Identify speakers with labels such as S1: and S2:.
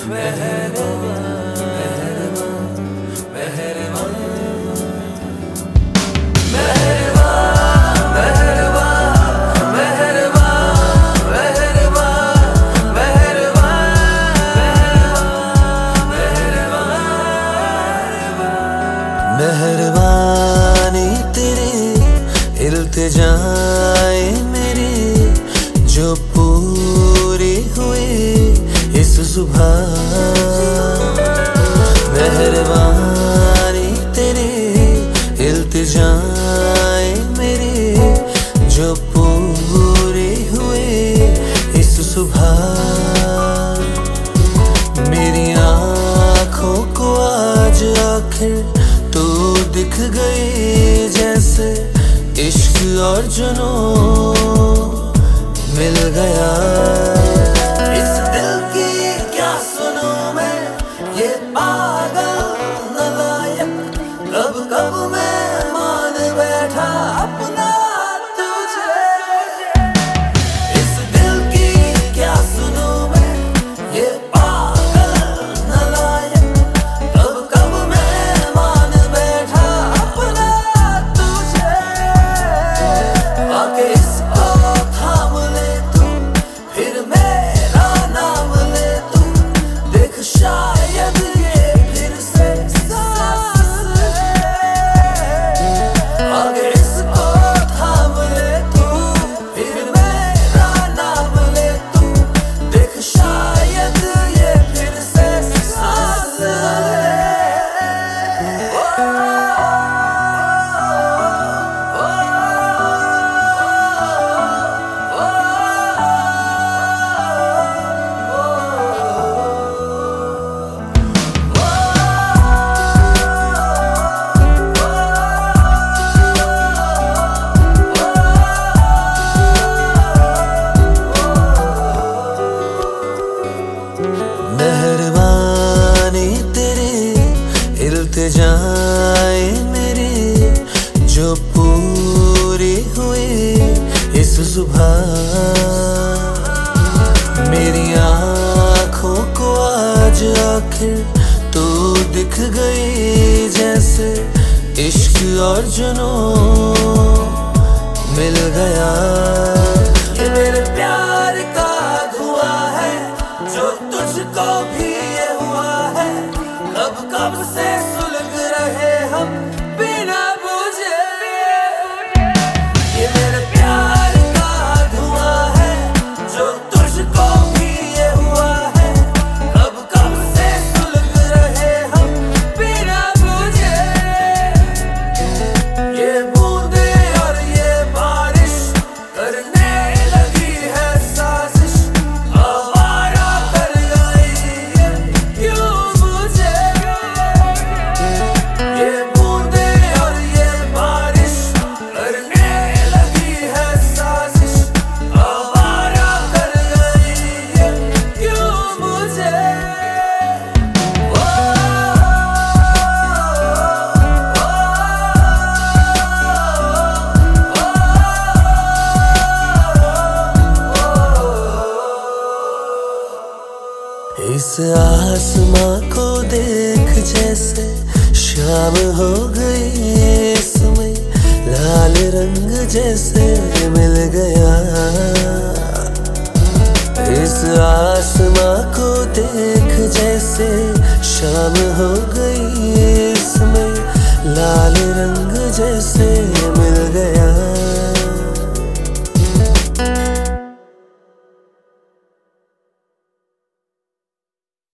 S1: मेहरबानी तेरी इल्तिजाए मेरी जो पूरी हुई इस सुबह। मेहरबानी तेरी इल्तिजाए मेरी जो पूरी हुई इस सुबह। मेरी आँखों को आज आखिर तू दिख गई, जैसे इश्क और जुनून मिल गया। इस दिल की क्या सुनूं मैं, ये पागल नालायक, कब कब मैं मान बैठा अपना तुझे। इस दिल की क्या सुनूं मैं, ये पागल नालायक, कब कब मैं मान बैठा अपना तुझे। आके इसको थाम ले तू, फिर मेरा नाम ले तू, देख शायद ये फिर से सांस ले। आके इसको थाम ले तू, फिर मेरा नाम ले तू, देख शायद ये फिर से सांस ले। मेहरबानी तेरी इल्तिजाए मेरी जो पूरी हुई इस सुबह। मेरी आँखों को आज आखिर तू दिख गई, जैसे इश्क और जुनून मिल गया। ये मेरे प्यार का धुआं है जो तुझको भी ये हुआ है, कब कब से सुलग रहे हम बिना बुझे। ये मेरे प्यार का धुआं है जो तुझको भी ये हुआ है, कब कब से सुलग रहे हम बिना बुझे। ये बूंदे और ये बारिश करने लगी है साजिश, आवारा कर गई ये क्यों मुझे। ये बूंदे और ये बारिश करने लगी है साजिश, आवारा कर गई ये क्यों मुझे। इस आसमां को देख, जैसे शाम हो गई, इसमें लाल रंग जैसे मिल गया। इस आसमां को देख, जैसे शाम हो गई,